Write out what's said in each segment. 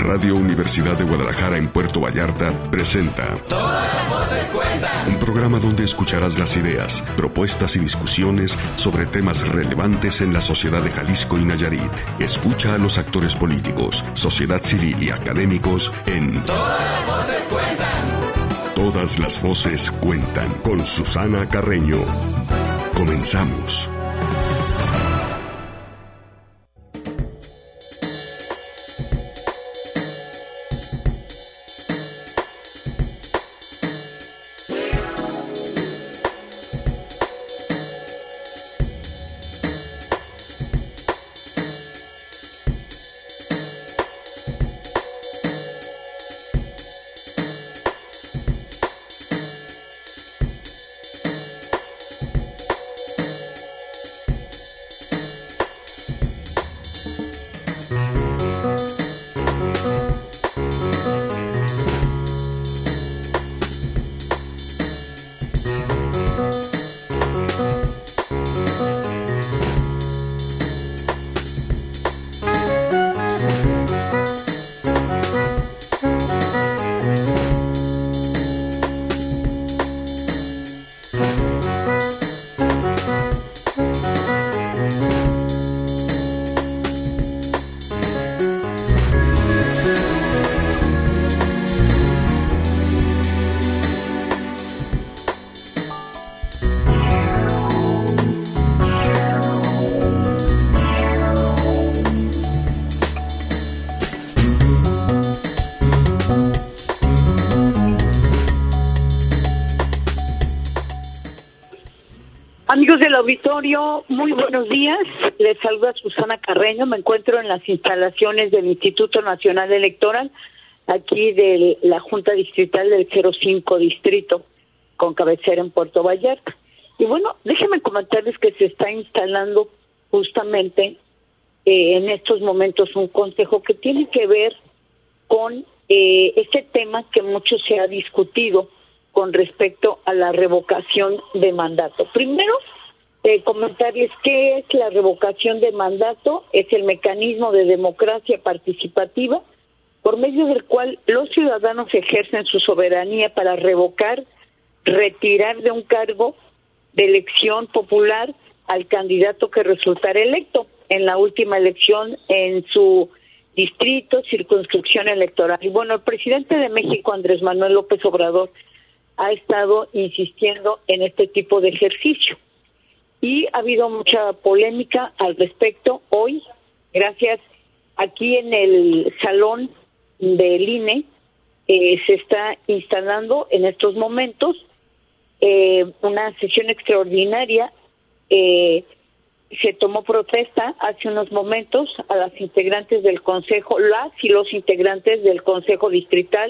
Radio Universidad de Guadalajara en Puerto Vallarta presenta Todas las voces cuentan. Un programa donde escucharás las ideas, propuestas y discusiones sobre temas relevantes en la sociedad de Jalisco y Nayarit. Escucha a los actores políticos, sociedad civil y académicos en Todas las voces cuentan. Todas las voces cuentan con Susana Carreño. Comenzamos. Amigos del auditorio, muy buenos días. Les saluda Susana Carreño. Me encuentro en las instalaciones del Instituto Nacional Electoral, aquí de la Junta Distrital del 05 Distrito, con cabecera en Puerto Vallarta. Y bueno, déjenme comentarles que se está instalando justamente en estos momentos un consejo que tiene que ver con este tema que mucho se ha discutido con respecto a la revocación de mandato. Primero, comentarles qué es la revocación de mandato. Es el mecanismo de democracia participativa por medio del cual los ciudadanos ejercen su soberanía para revocar, retirar de un cargo de elección popular al candidato que resultara electo en la última elección en su distrito, circunscripción electoral. Y bueno, el presidente de México, Andrés Manuel López Obrador, ha estado insistiendo en este tipo de ejercicio. Y ha habido mucha polémica al respecto. Hoy, gracias, aquí en el salón del INE, se está instalando en estos momentos una sesión extraordinaria. Se tomó protesta hace unos momentos a las integrantes del Consejo, las y los integrantes del Consejo Distrital.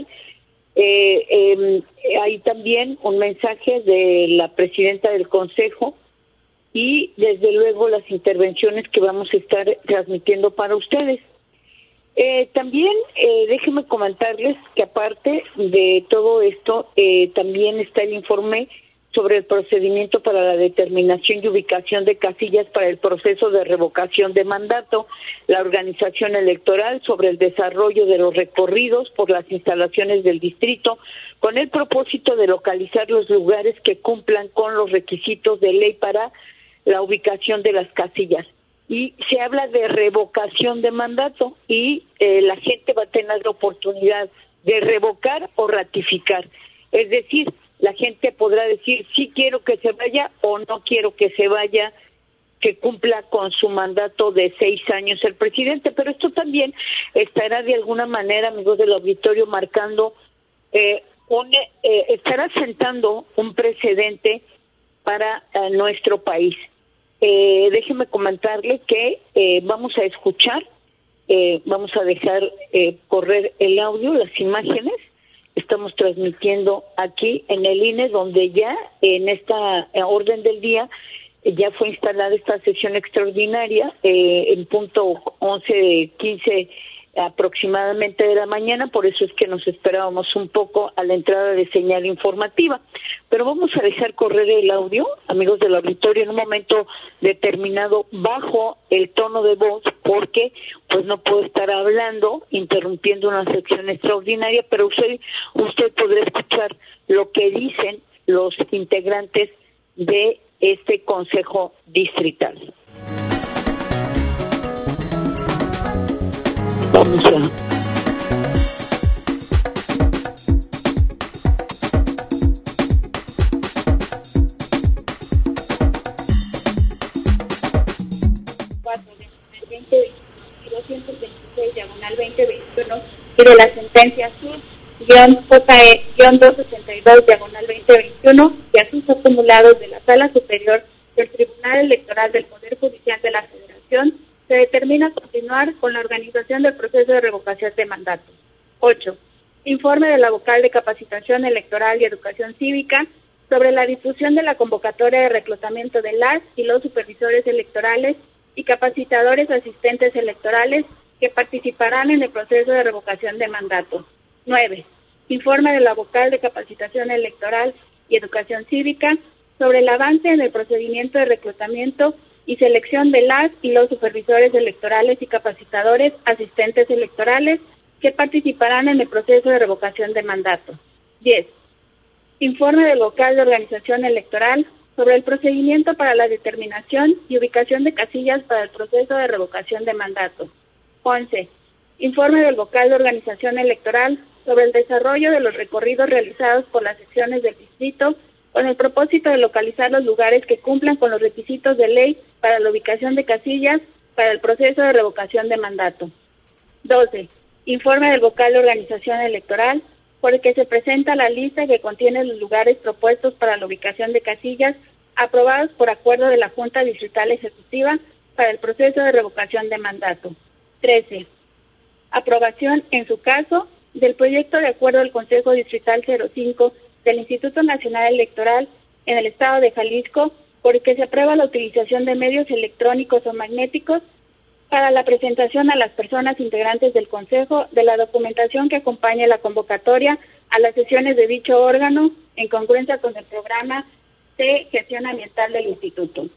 Hay también un mensaje de la presidenta del Consejo y desde luego las intervenciones que vamos a estar transmitiendo para ustedes. También déjenme comentarles que aparte de todo esto, también está el informe sobre el procedimiento para la determinación y ubicación de casillas para el proceso de revocación de mandato, la organización electoral, sobre el desarrollo de los recorridos por las instalaciones del distrito, con el propósito de localizar los lugares que cumplan con los requisitos de ley para la ubicación de las casillas. Y se habla de revocación de mandato y la gente va a tener la oportunidad de revocar o ratificar. Es decir, la gente podrá decir sí quiero que se vaya o no quiero que se vaya, que cumpla con su mandato de 6 años el presidente. Pero esto también estará de alguna manera, amigos del auditorio, marcando, estará sentando un precedente para nuestro país. Déjenme comentarle que vamos a escuchar, vamos a dejar correr el audio, las imágenes. Estamos transmitiendo aquí en el INE, donde ya en esta orden del día ya fue instalada esta sesión extraordinaria en punto 11:15 aproximadamente de la mañana, por eso es que nos esperábamos un poco a la entrada de señal informativa. Pero vamos a dejar correr el audio, amigos del auditorio, en un momento determinado bajo el tono de voz, porque pues no puedo estar hablando, interrumpiendo una sección extraordinaria, pero usted podrá escuchar lo que dicen los integrantes de este Consejo Distrital. Vamos a... y de la sentencia SUR-JE-262/2021 y a sus acumulados de la Sala Superior del Tribunal Electoral del Poder Judicial de la Federación, se determina continuar con la organización del proceso de revocación de mandato. 8. Informe de la Vocal de Capacitación Electoral y Educación Cívica sobre la difusión de la convocatoria de reclutamiento de las y los supervisores electorales y capacitadores asistentes electorales que participarán en el proceso de revocación de mandato. 9. Informe de la Vocal de Capacitación Electoral y Educación Cívica sobre el avance en el procedimiento de reclutamiento y selección de las y los supervisores electorales y capacitadores asistentes electorales que participarán en el proceso de revocación de mandato. 10. Informe del Vocal de Organización Electoral sobre el procedimiento para la determinación y ubicación de casillas para el proceso de revocación de mandato. 11. Informe del Vocal de Organización Electoral sobre el desarrollo de los recorridos realizados por las secciones del distrito con el propósito de localizar los lugares que cumplan con los requisitos de ley para la ubicación de casillas para el proceso de revocación de mandato. 12. Informe del Vocal de Organización Electoral por el que se presenta la lista que contiene los lugares propuestos para la ubicación de casillas aprobados por acuerdo de la Junta Distrital Ejecutiva para el proceso de revocación de mandato. 13. Aprobación, en su caso, del proyecto de acuerdo del Consejo Distrital 05 del Instituto Nacional Electoral en el Estado de Jalisco, por el que se aprueba la utilización de medios electrónicos o magnéticos para la presentación a las personas integrantes del Consejo de la documentación que acompañe la convocatoria a las sesiones de dicho órgano en congruencia con el programa de gestión ambiental del Instituto.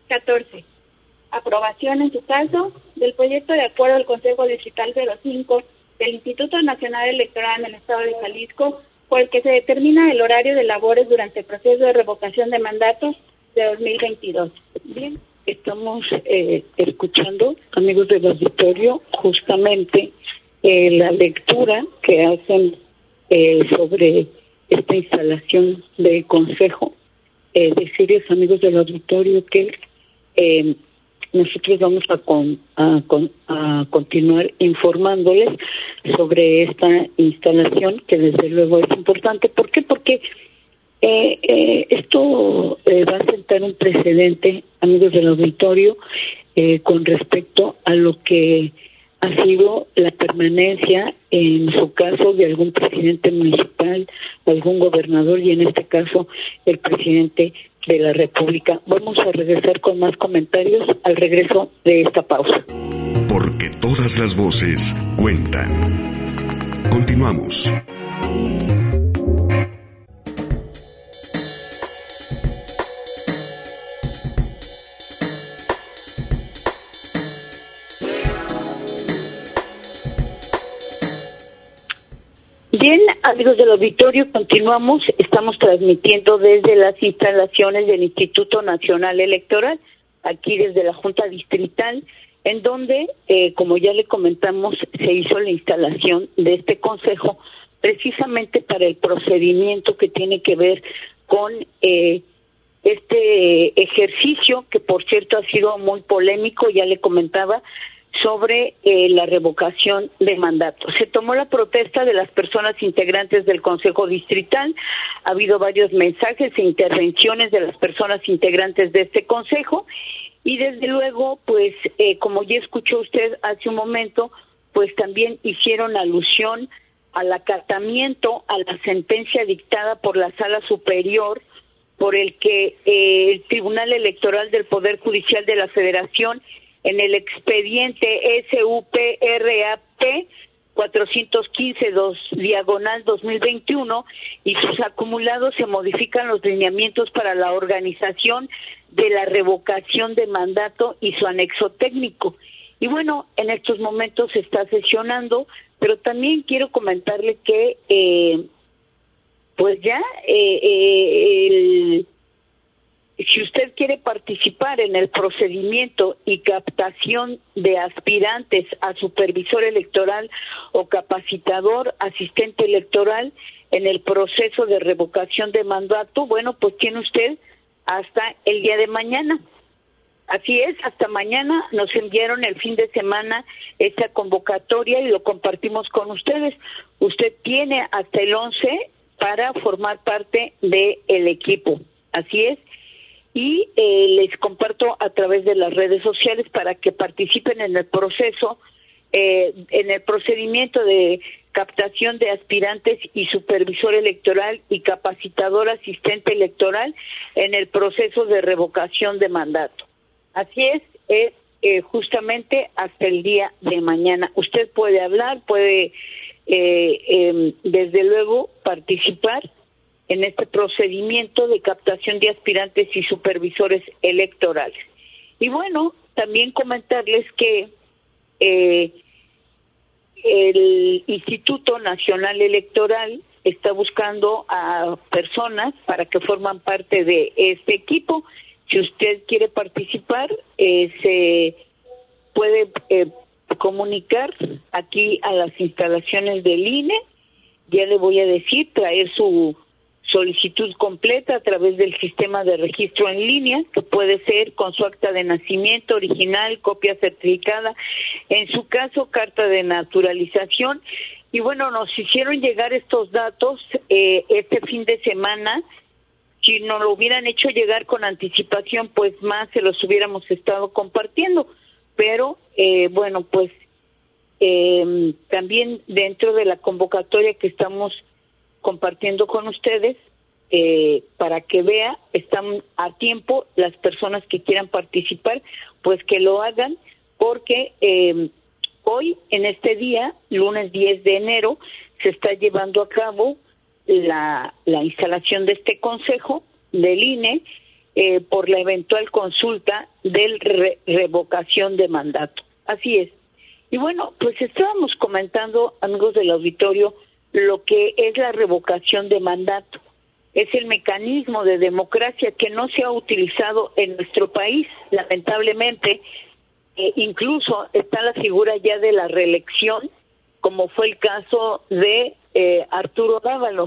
14. Aprobación, en su caso, del proyecto de acuerdo del Consejo Distrital 05 del Instituto Nacional Electoral en el Estado de Jalisco, por el que se determina el horario de labores durante el proceso de revocación de mandatos de 2022. Bien, estamos escuchando, amigos del auditorio, justamente la lectura que hacen sobre esta instalación del Consejo. Decirles, amigos del auditorio, que nosotros vamos a continuar informándoles sobre esta instalación, que desde luego es importante. ¿Por qué? Porque esto va a sentar un precedente, amigos del auditorio, con respecto a lo que ha sido la permanencia, en su caso, de algún presidente municipal, algún gobernador y en este caso el presidente de la República. Vamos a regresar con más comentarios al regreso de esta pausa. Porque todas las voces cuentan. Continuamos. Bien, amigos del auditorio, continuamos. Estamos transmitiendo desde las instalaciones del Instituto Nacional Electoral, aquí desde la Junta Distrital, en donde, como ya le comentamos, se hizo la instalación de este consejo precisamente para el procedimiento que tiene que ver con este ejercicio, que por cierto ha sido muy polémico, ya le comentaba, sobre la revocación de mandato. Se tomó la protesta de las personas integrantes del Consejo Distrital. Ha habido varios mensajes e intervenciones de las personas integrantes de este consejo y desde luego, pues, como ya escuchó usted hace un momento, pues también hicieron alusión al acatamiento a la sentencia dictada por la Sala Superior, por el que el Tribunal Electoral del Poder Judicial de la Federación, en el expediente SUPRAP 415/2021 y sus acumulados se modifican los lineamientos para la organización de la revocación de mandato y su anexo técnico. Y bueno, en estos momentos se está sesionando, pero también quiero comentarle que si usted quiere participar en el procedimiento y captación de aspirantes a supervisor electoral o capacitador, asistente electoral en el proceso de revocación de mandato, bueno, pues tiene usted hasta el día de mañana. Así es, hasta mañana nos enviaron el fin de semana esta convocatoria y lo compartimos con ustedes. Usted tiene hasta el 11 para formar parte del equipo. Así es. Y les comparto a través de las redes sociales para que participen en el proceso, en el procedimiento de captación de aspirantes y supervisor electoral y capacitador asistente electoral en el proceso de revocación de mandato. Así es justamente hasta el día de mañana. Usted puede hablar, puede desde luego participar en este procedimiento de captación de aspirantes y supervisores electorales. Y bueno, también comentarles que el Instituto Nacional Electoral está buscando a personas para que forman parte de este equipo. Si usted quiere participar, se puede comunicar aquí a las instalaciones del INE. Ya le voy a decir, traer su solicitud completa a través del sistema de registro en línea, que puede ser con su acta de nacimiento original, copia certificada, en su caso carta de naturalización. Y bueno, nos hicieron llegar estos datos este fin de semana. Si nos lo hubieran hecho llegar con anticipación, pues más se los hubiéramos estado compartiendo. Pero bueno, pues también dentro de la convocatoria que estamos compartiendo con ustedes, para que vea, están a tiempo las personas que quieran participar, pues que lo hagan, porque hoy, en este día, lunes 10 de enero, se está llevando a cabo la instalación de este consejo del INE por la eventual consulta del revocación de mandato. Así es. Y bueno, pues estábamos comentando, amigos del auditorio, lo que es la revocación de mandato. Es el mecanismo de democracia que no se ha utilizado en nuestro país, lamentablemente. Incluso está la figura ya de la reelección, como fue el caso de Arturo Dávalos.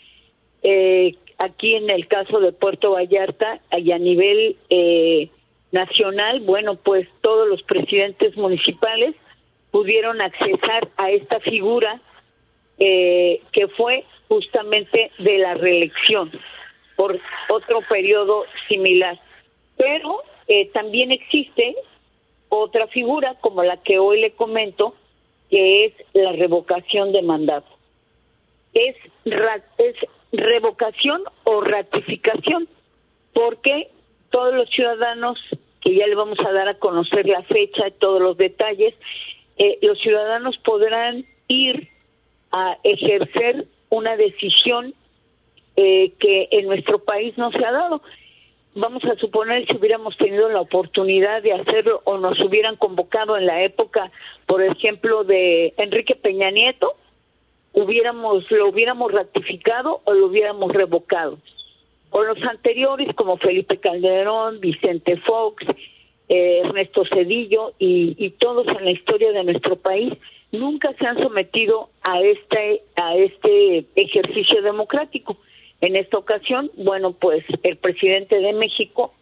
Aquí en el caso de Puerto Vallarta, y a nivel nacional, bueno, pues todos los presidentes municipales pudieron accesar a esta figura que fue justamente de la reelección por otro periodo similar. Pero también existe otra figura como la que hoy le comento, que es la revocación de mandato. Es revocación o ratificación, porque todos los ciudadanos, que ya le vamos a dar a conocer la fecha y todos los detalles, los ciudadanos podrán ir a ejercer una decisión que en nuestro país no se ha dado. Vamos a suponer, si hubiéramos tenido la oportunidad de hacerlo o nos hubieran convocado en la época, por ejemplo, de Enrique Peña Nieto, lo hubiéramos ratificado o lo hubiéramos revocado. O los anteriores, como Felipe Calderón, Vicente Fox, Ernesto Zedillo y todos en la historia de nuestro país, nunca se han sometido a este ejercicio democrático. En esta ocasión, bueno, pues el presidente de México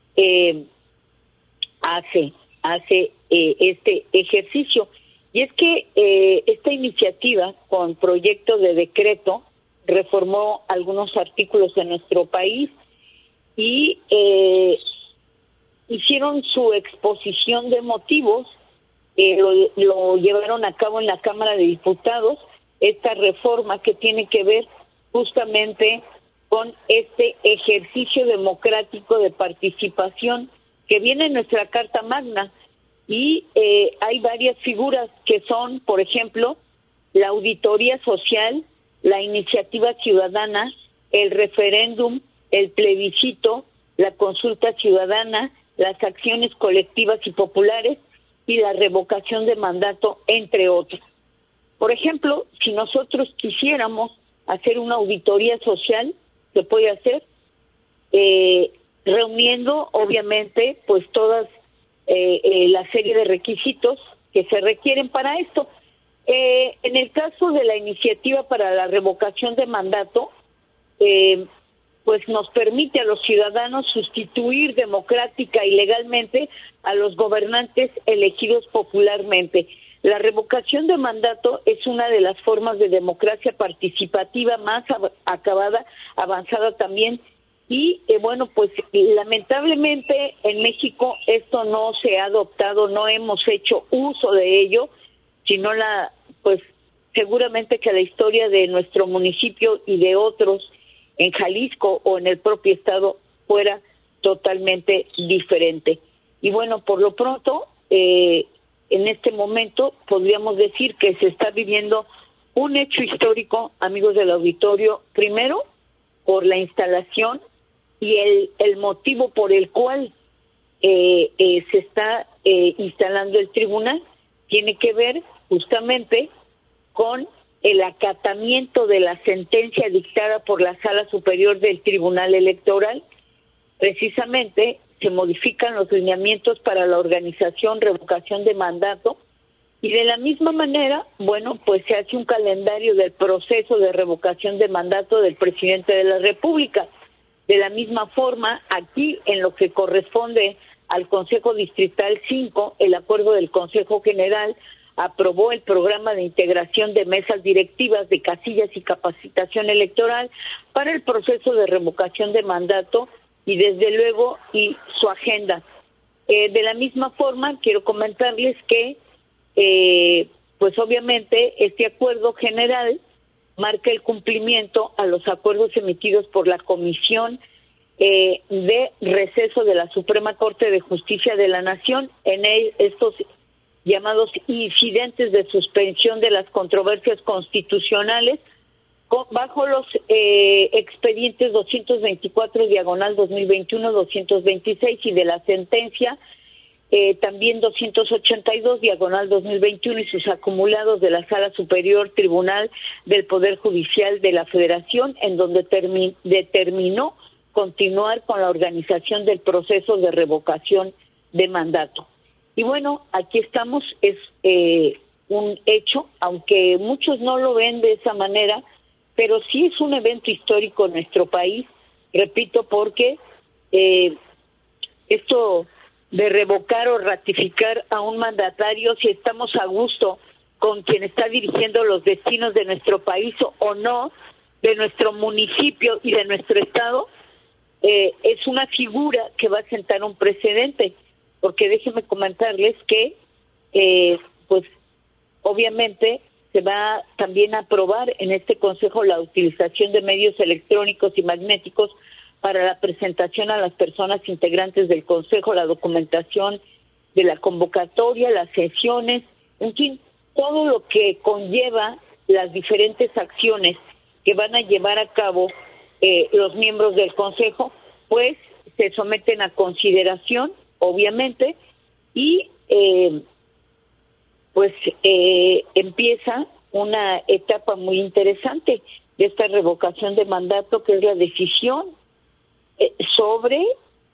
hace este ejercicio. Y es que esta iniciativa con proyecto de decreto reformó algunos artículos de nuestro país y hicieron su exposición de motivos, lo llevaron a cabo en la Cámara de Diputados, esta reforma que tiene que ver justamente con este ejercicio democrático de participación que viene en nuestra Carta Magna. Y hay varias figuras que son, por ejemplo, la auditoría social, la iniciativa ciudadana, el referéndum, el plebiscito, la consulta ciudadana, las acciones colectivas y populares y la revocación de mandato, entre otros. Por ejemplo, si nosotros quisiéramos hacer una auditoría social, se puede hacer reuniendo, obviamente, pues todas la serie de requisitos que se requieren para esto. En el caso de la iniciativa para la revocación de mandato, pues nos permite a los ciudadanos sustituir democrática y legalmente a los gobernantes elegidos popularmente. La revocación de mandato es una de las formas de democracia participativa más avanzada también, y bueno, pues lamentablemente en México esto no se ha adoptado, no hemos hecho uso de ello, sino pues seguramente que la historia de nuestro municipio y de otros en Jalisco o en el propio estado fuera totalmente diferente. Y bueno, por lo pronto, en este momento podríamos decir que se está viviendo un hecho histórico, amigos del auditorio, primero por la instalación y el motivo por el cual se está instalando el tribunal tiene que ver justamente con el acatamiento de la sentencia dictada por la Sala Superior del Tribunal Electoral. Precisamente se modifican los lineamientos para la organización, revocación de mandato, y de la misma manera, bueno, pues se hace un calendario del proceso de revocación de mandato del presidente de la República. De la misma forma, aquí en lo que corresponde al Consejo Distrital 5, el acuerdo del Consejo General aprobó el programa de integración de mesas directivas de casillas y capacitación electoral para el proceso de revocación de mandato y desde luego y su agenda. De la misma forma, quiero comentarles que pues obviamente este acuerdo general marca el cumplimiento a los acuerdos emitidos por la Comisión de Receso de la Suprema Corte de Justicia de la Nación en estos llamados incidentes de suspensión de las controversias constitucionales bajo los expedientes 224/2021, 226 y de la sentencia también 282/2021 y sus acumulados de la Sala Superior Tribunal del Poder Judicial de la Federación, en donde determinó continuar con la organización del proceso de revocación de mandato. Y bueno, aquí estamos, es un hecho, aunque muchos no lo ven de esa manera, pero sí es un evento histórico en nuestro país, repito, porque esto de revocar o ratificar a un mandatario, si estamos a gusto con quien está dirigiendo los destinos de nuestro país o no, de nuestro municipio y de nuestro estado, es una figura que va a sentar un precedente, porque déjenme comentarles que pues obviamente se va también a aprobar en este Consejo la utilización de medios electrónicos y magnéticos para la presentación a las personas integrantes del Consejo, la documentación de la convocatoria, las sesiones, en fin, todo lo que conlleva las diferentes acciones que van a llevar a cabo los miembros del Consejo, pues se someten a consideración, obviamente, y pues empieza una etapa muy interesante de esta revocación de mandato, que es la decisión sobre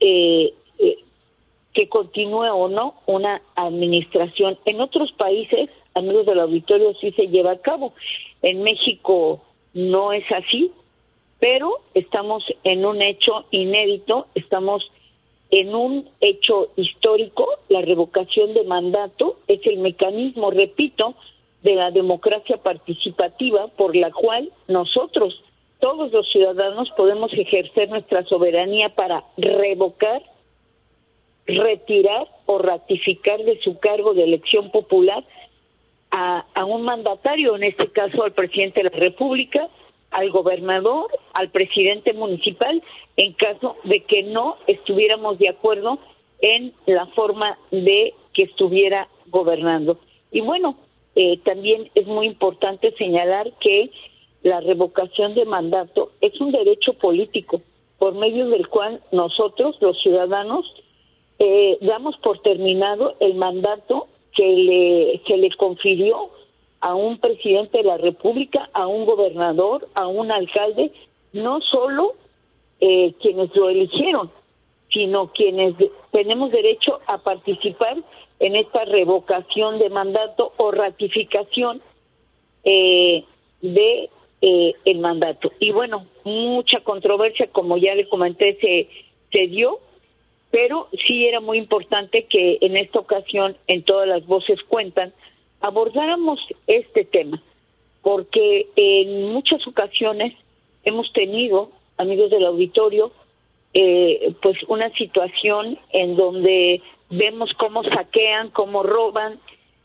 que continúe o no una administración. En otros países, amigos del auditorio, sí se lleva a cabo. En México no es así, pero estamos en un hecho inédito, estamos en un hecho histórico. La revocación de mandato es el mecanismo, repito, de la democracia participativa por la cual nosotros, todos los ciudadanos, podemos ejercer nuestra soberanía para revocar, retirar o ratificar de su cargo de elección popular a un mandatario, en este caso al presidente de la República, al gobernador, al presidente municipal, en caso de que no estuviéramos de acuerdo en la forma de que estuviera gobernando. Y bueno, también es muy importante señalar que la revocación de mandato es un derecho político por medio del cual nosotros, los ciudadanos, damos por terminado el mandato que le confirió a un presidente de la República, a un gobernador, a un alcalde, no solo quienes lo eligieron, sino quienes tenemos derecho a participar en esta revocación de mandato o ratificación de el mandato. Y bueno, mucha controversia, como ya le comenté, se dio, pero sí era muy importante que en esta ocasión, en Todas las Voces Cuentan, abordáramos este tema, porque en muchas ocasiones hemos tenido, amigos del auditorio, pues una situación en donde vemos cómo saquean, cómo roban,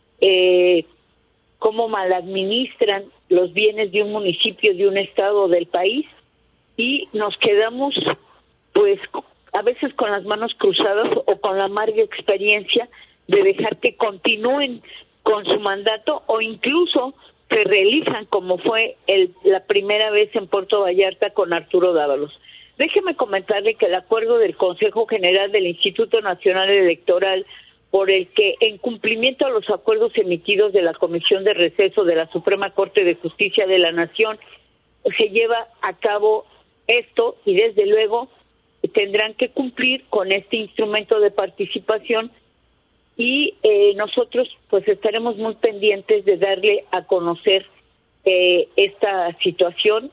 cómo maladministran los bienes de un municipio, de un estado, del país, y nos quedamos pues a veces con las manos cruzadas o con la amarga experiencia de dejar que continúen con su mandato o incluso se reelizan, como fue la primera vez en Puerto Vallarta con Arturo Dávalos. Déjeme comentarle que el acuerdo del Consejo General del Instituto Nacional Electoral, por el que, en cumplimiento a los acuerdos emitidos de la Comisión de Receso de la Suprema Corte de Justicia de la Nación, se lleva a cabo esto y desde luego tendrán que cumplir con este instrumento de participación y nosotros pues estaremos muy pendientes de darle a conocer esta situación.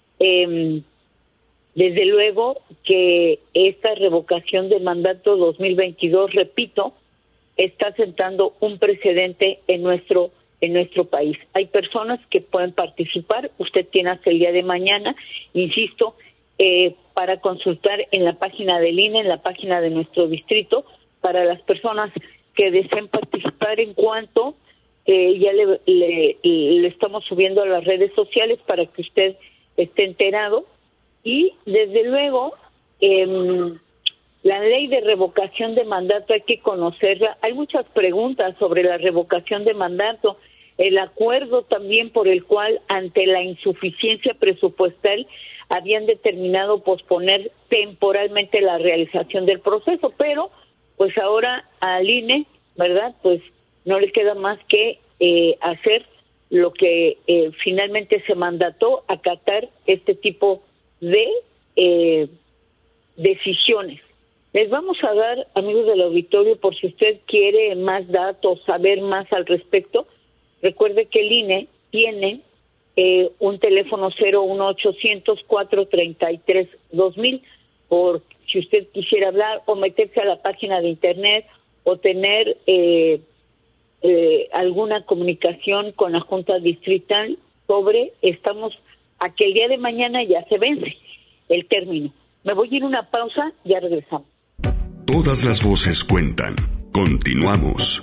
Desde luego que esta revocación de mandato 2022, repito, está sentando un precedente en nuestro país. Hay personas que pueden participar, usted tiene hasta el día de mañana, insisto, para consultar en la página del INE, en la página de nuestro distrito, para las personas que deseen participar en cuanto ya le estamos subiendo a las redes sociales para que usted esté enterado. Y desde luego, la ley de revocación de mandato hay que conocerla. Hay muchas preguntas sobre la revocación de mandato. El acuerdo también por el cual, ante la insuficiencia presupuestal, habían determinado posponer temporalmente la realización del proceso, pero pues ahora al INE, ¿verdad? Pues no le queda más que hacer lo que finalmente se mandató, acatar este tipo de decisiones. Les vamos a dar, amigos del auditorio, por si usted quiere más datos, saber más al respecto, recuerde que el INE tiene un teléfono 01800-433-2000, por si usted quisiera hablar o meterse a la página de internet o tener alguna comunicación con la Junta Distrital sobre, estamos a que el día de mañana ya se vence el término. Me voy a ir a una pausa, ya regresamos. Todas las voces cuentan. Continuamos.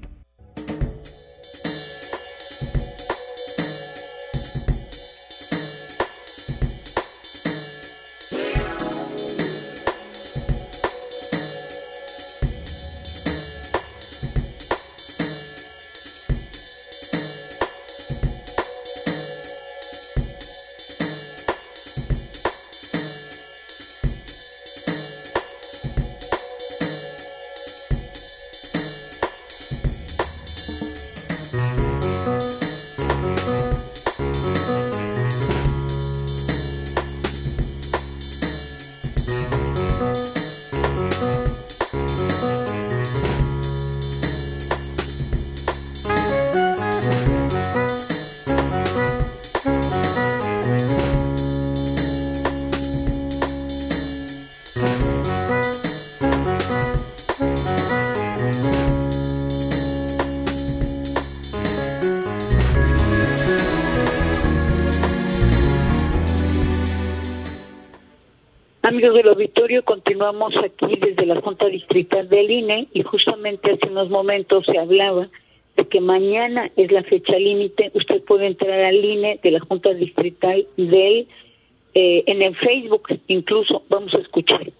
Amigos del auditorio, continuamos aquí desde la Junta Distrital del INE y justamente hace unos momentos se hablaba de que mañana es la fecha límite. Usted puede entrar al INE de la Junta Distrital del en el Facebook, incluso vamos a escuchar.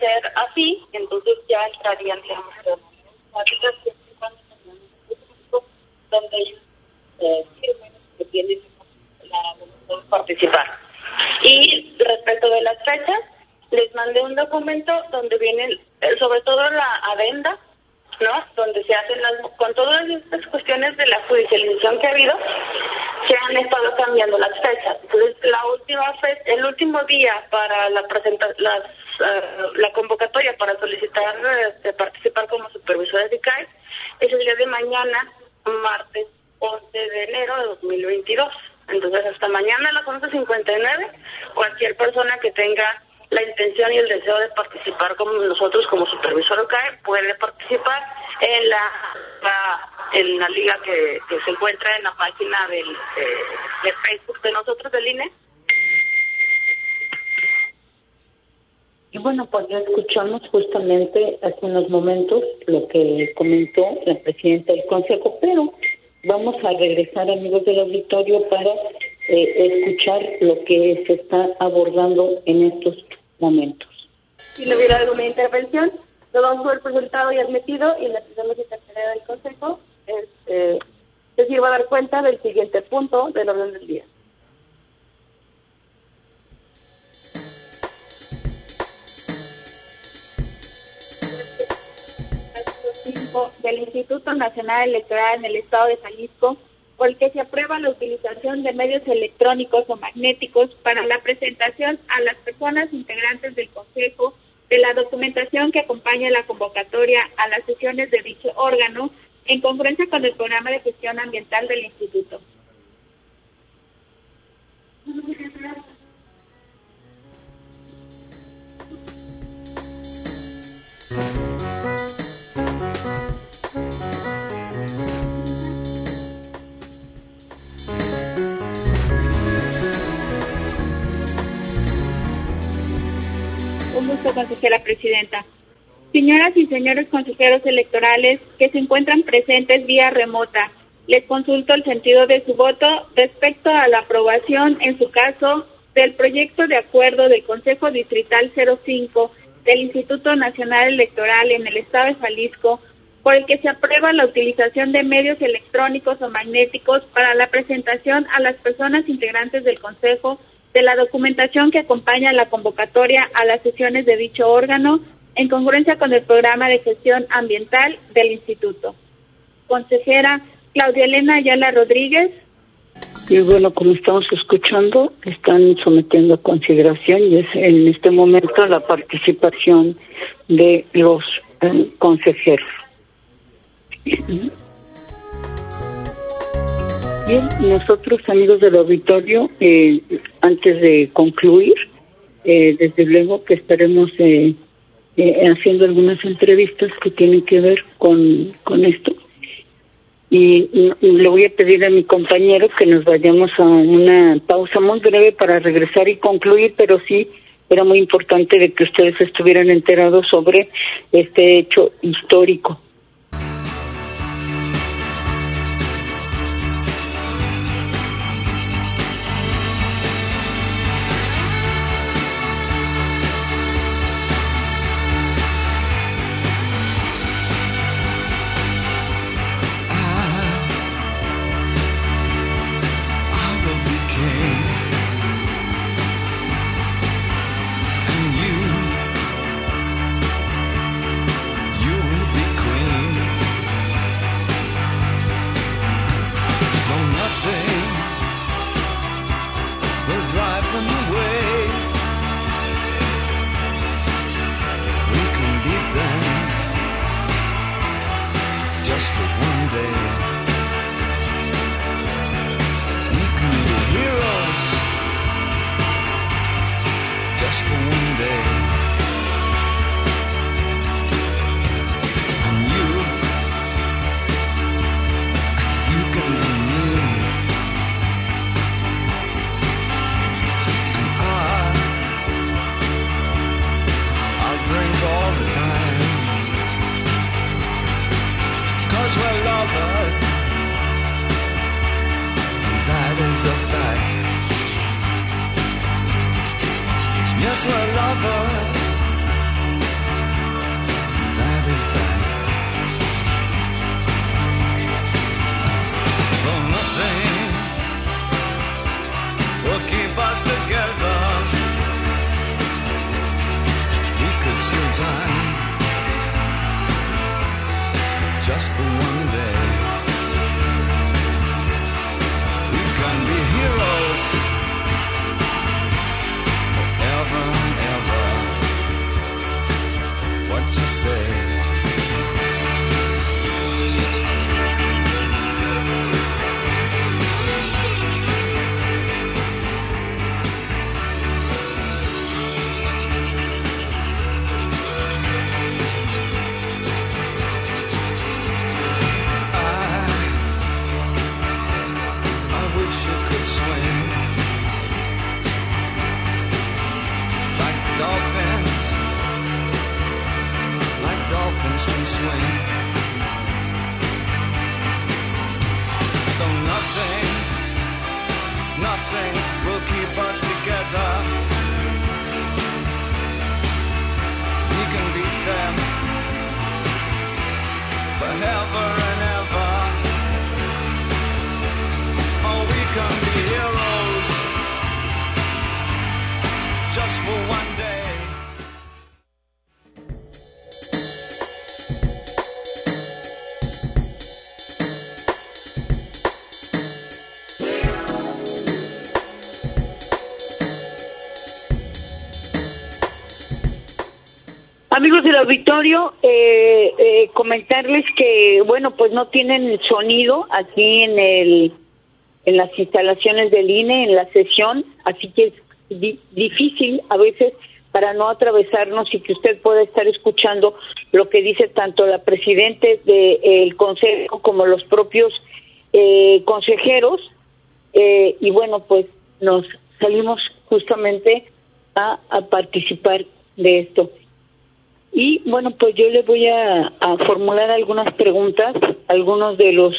ser así, entonces ya entrarían, digamos, donde ellos firmen que tienen la voluntad de participar. Y respecto de las fechas, les mandé un documento donde viene sobre todo la adenda, ¿no? Donde se hacen con todas estas cuestiones de la judicialización que ha habido, se han estado cambiando las fechas. Entonces, el último día para la convocatoria para solicitar participar como supervisores de CAE es el día de mañana, martes 11 de enero de 2022. Entonces, hasta mañana a las 11:59, cualquier persona que tenga la intención y el deseo de participar como nosotros como supervisor CAE puede participar en la liga que se encuentra en la página de Facebook de nosotros, del INE. Y bueno, pues ya escuchamos justamente hace unos momentos lo que comentó la presidenta del Consejo, pero vamos a regresar, amigos del auditorio, para escuchar lo que se está abordando en estos momentos. Si no hubiera alguna intervención, lo vamos a ver presentado y admitido, y la segunda secretaria del Consejo se sirva a dar cuenta del siguiente punto del orden del día. Del Instituto Nacional Electoral en el Estado de Jalisco, por el que se aprueba la utilización de medios electrónicos o magnéticos para la presentación a las personas integrantes del Consejo de la documentación que acompaña la convocatoria a las sesiones de dicho órgano, en congruencia con el programa de gestión ambiental del Instituto. Un gusto, consejera presidenta. Señoras y señores consejeros electorales que se encuentran presentes vía remota, les consulto el sentido de su voto respecto a la aprobación, en su caso, del proyecto de acuerdo del Consejo Distrital 05 del Instituto Nacional Electoral en el Estado de Jalisco, por el que se aprueba la utilización de medios electrónicos o magnéticos para la presentación a las personas integrantes del Consejo de la documentación que acompaña la convocatoria a las sesiones de dicho órgano, en congruencia con el programa de gestión ambiental del Instituto. Consejera Claudia Elena Ayala Rodríguez. Y bueno, como estamos escuchando, están sometiendo a consideración y es en este momento la participación de los consejeros. Bien, nosotros, amigos del auditorio, antes de concluir, desde luego que estaremos haciendo algunas entrevistas que tienen que ver con esto. Y le voy a pedir a mi compañero que nos vayamos a una pausa muy breve para regresar y concluir, pero sí era muy importante de que ustedes estuvieran enterados sobre este hecho histórico. Yes, we're lovers, is that though nothing will keep us together, we could still die just for one day. We can be heroes forever and ever. What you say? Dolphins can swim. Though nothing will keep us together, we can beat them forever and ever. Oh, we can be heroes just for one day. Amigos del auditorio, comentarles que, bueno, pues no tienen sonido aquí en las instalaciones del INE, en la sesión, así que es difícil a veces para no atravesarnos y que usted pueda estar escuchando lo que dice tanto la presidente del Consejo como los propios consejeros, y bueno, pues nos salimos justamente a participar de esto. Y bueno, pues yo le voy a formular algunas preguntas a algunos de los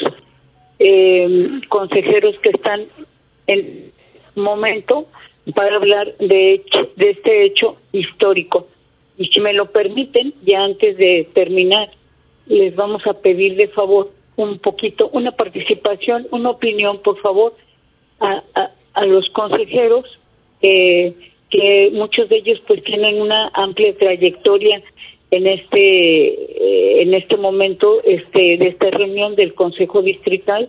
consejeros que están en momento para hablar de este hecho histórico. Y si me lo permiten, ya antes de terminar, les vamos a pedir de favor un poquito, una participación, una opinión, por favor, a los consejeros, que muchos de ellos pues tienen una amplia trayectoria en este momento de esta reunión del Consejo Distrital,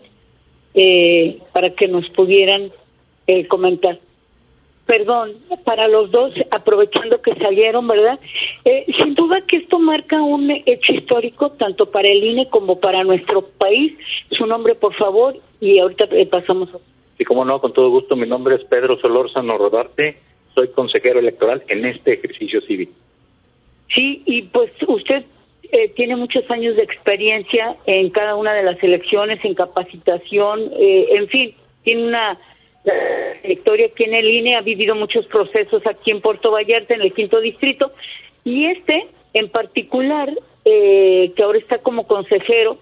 para que nos pudieran comentar. Perdón, para los dos, aprovechando que salieron, ¿verdad? Sin duda que esto marca un hecho histórico, tanto para el INE como para nuestro país. Su nombre, por favor, y ahorita pasamos a... Sí, cómo no, con todo gusto. Mi nombre es Pedro Solórzano Rodarte, soy consejero electoral en este ejercicio cívico. Sí, y pues usted tiene muchos años de experiencia en cada una de las elecciones, en capacitación, en fin, tiene una trayectoria aquí en el INE, ha vivido muchos procesos aquí en Puerto Vallarta, en el 5º distrito, y en particular, que ahora está como consejero,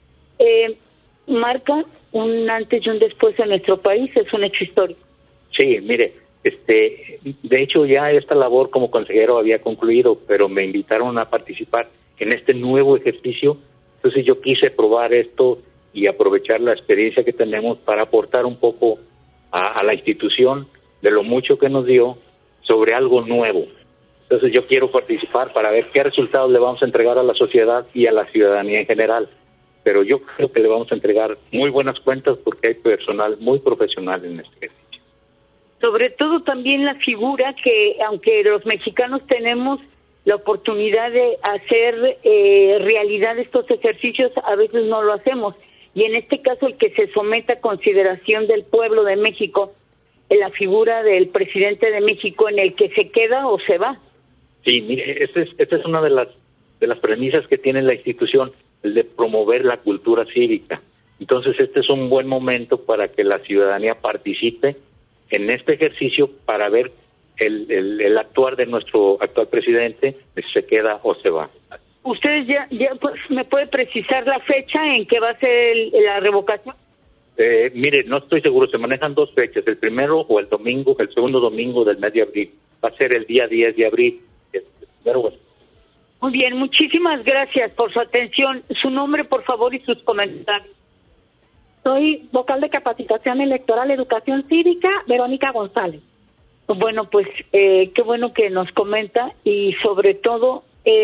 marca un antes y un después en nuestro país, es un hecho histórico. Sí, mire, de hecho ya esta labor como consejero había concluido, pero me invitaron a participar en este nuevo ejercicio, entonces yo quise probar esto y aprovechar la experiencia que tenemos para aportar un poco a la institución de lo mucho que nos dio sobre algo nuevo. Entonces yo quiero participar para ver qué resultados le vamos a entregar a la sociedad y a la ciudadanía en general, pero yo creo que le vamos a entregar muy buenas cuentas porque hay personal muy profesional en este ejercicio. Sobre todo también la figura que, aunque los mexicanos tenemos la oportunidad de hacer realidad estos ejercicios, a veces no lo hacemos. Y en este caso, el que se someta a consideración del pueblo de México, en la figura del presidente de México, en el que se queda o se va. Sí, mire, esta es una de las premisas que tiene la institución, el de promover la cultura cívica. Entonces, este es un buen momento para que la ciudadanía participe en este ejercicio para ver el actuar de nuestro actual presidente, si se queda o se va. ¿Ustedes ya pues, me puede precisar la fecha en que va a ser la revocación? Mire, no estoy seguro, se manejan dos fechas, el primero o el segundo domingo del mes de abril. Va a ser el día 10 de abril. Muy bien, muchísimas gracias por su atención. Su nombre, por favor, y sus comentarios. Soy vocal de capacitación electoral, educación cívica, Verónica González. Bueno, pues qué bueno que nos comenta y sobre todo,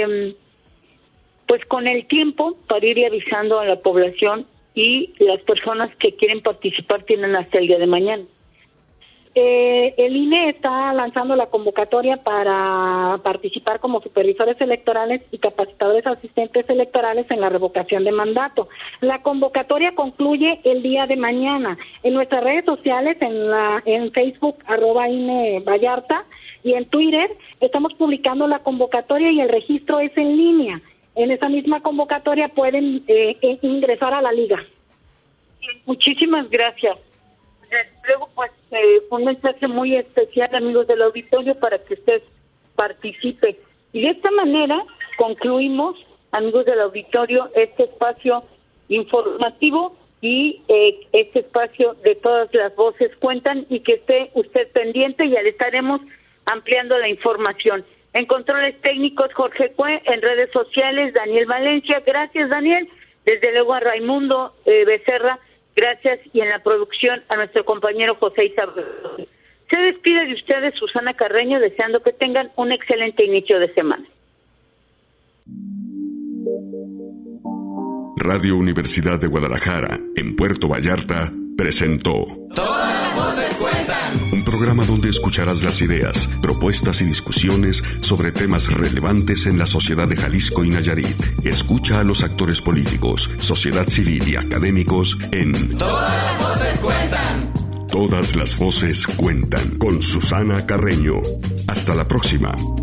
pues con el tiempo para ir avisando a la población y las personas que quieren participar tienen hasta el día de mañana. El INE está lanzando la convocatoria para participar como supervisores electorales y capacitadores asistentes electorales en la revocación de mandato. La convocatoria concluye el día de mañana. En nuestras redes sociales, en Facebook, @INE Vallarta, y en Twitter, estamos publicando la convocatoria y el registro es en línea. En esa misma convocatoria pueden ingresar a la liga. Muchísimas gracias. Luego, pues, un mensaje muy especial, amigos del auditorio, para que usted participe. Y de esta manera concluimos, amigos del auditorio, este espacio informativo y este espacio de todas las voces cuentan, y que esté usted pendiente, ya le estaremos ampliando la información. En controles técnicos, Jorge Cue, en redes sociales, Daniel Valencia. Gracias, Daniel. Desde luego a Raimundo Becerra. Gracias, y en la producción a nuestro compañero José Isabel. Se despide de ustedes Susana Carreño, deseando que tengan un excelente inicio de semana. Radio Universidad de Guadalajara, en Puerto Vallarta, presentó Todas las voces cuentan. un programa donde escucharás las ideas, propuestas y discusiones sobre temas relevantes en la sociedad de Jalisco y Nayarit. Escucha a los actores políticos, sociedad civil y académicos en Todas las voces cuentan. Todas las voces cuentan, con Susana Carreño. Hasta la próxima.